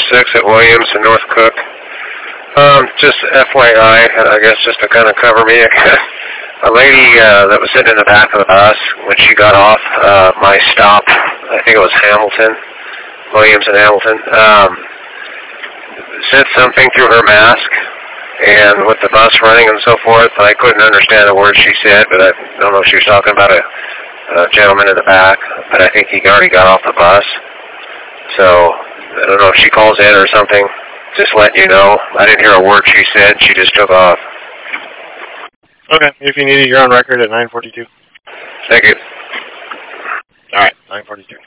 6 at Williams and North Cook. Just FYI, I guess just to kind of cover me, a lady that was sitting in the back of the bus when she got off my stop, I think it was Hamilton, Williams and Hamilton, said something through her mask, and with the bus running and so forth, I couldn't understand the words she said, but I don't know if she was talking about a gentleman in the back, but I think he already got off the bus. So, I don't know if she calls in or something. Just letting you know. I didn't hear a word she said. She just took off. Okay. If you need it, you're on record at 942. Thank you. All right. 942.